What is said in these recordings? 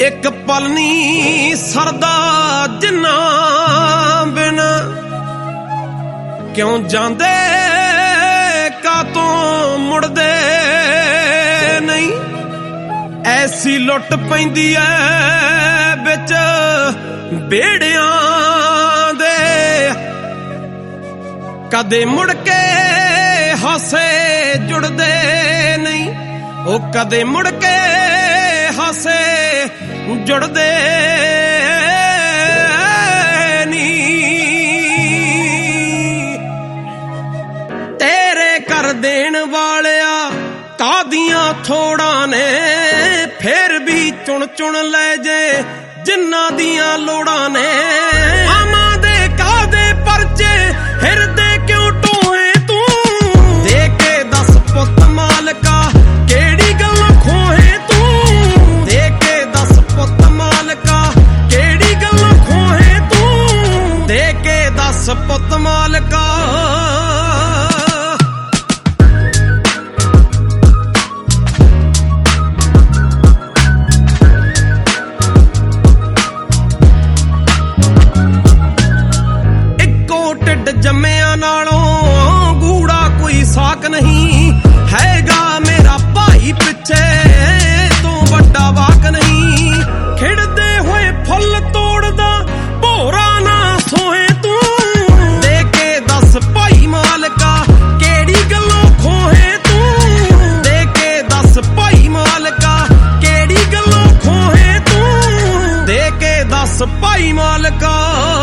एक पल नी सरदा जिन्ना बिन क्यों जांदे कातों मुड़दे नहीं। ऐसी लुट पैंदी ऐ बिच बेड़ियां दे कदे मुड़ के हासे जुड़दे नहीं। ओ कदे मुड़ के हासे जुड़दे तेरे कर देन वालिया कादियां थोड़ा ने फिर भी चुन चुन ले जे जिन्ना दियां लोड़ा ने। आमा दे कादे परचे हिरदे क्यों टोहे तू दे के दस पुत मालका केड़ी गल खोहे तू दे के दस पुत मालका केड़ी गल खोहे तू दे के दस पुत मालका। जम्मिया नालों गूड़ा कोई साक नहीं हैगा मेरा भाई पिछे तो बड़ा वाक नहीं। खिड़दे हुए फुल तोड़दा भोरा ना सोहे तू दे के दस भाई मालका केड़ी गलों खोहे तू दे के दस भाई मालका केड़ी गलों खोहे तू दे के दस भाई मालका।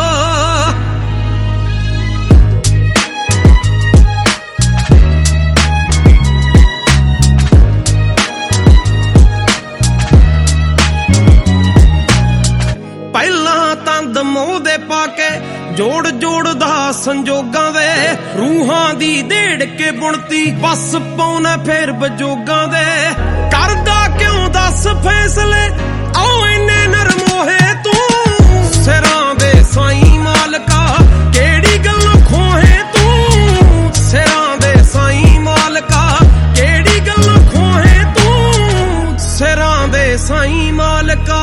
मूह दे पाके जोड़ जोड़दा संजोगां दे रूहां दी देड़ के बुणती बस पौना फिर बजोगां दे करदा क्यों दस फैसले आओ इन्ने नरम होए तू सिरां दे साईं मालका केड़ी गल्लों खोहे तू सिरां दे साईं मालका केड़ी गल्लों खोहे तू सिरां दे साईं मालका।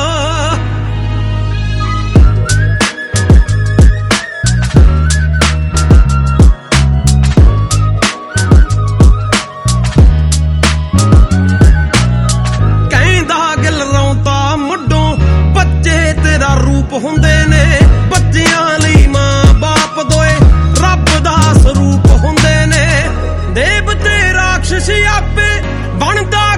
ਹੁੰਦੇ ਨੇ ਬੱਚਿਆਂ ਲਈ ਮਾਂ ਬਾਪ ਦੋਏ ਰੱਬ ਦਾ ਸਰੂਪ ਹੁੰਦੇ ਨੇ ਦੇਵਤੇ ਰਾਖਸ਼ ਆਪੇ ਬਣਦਾ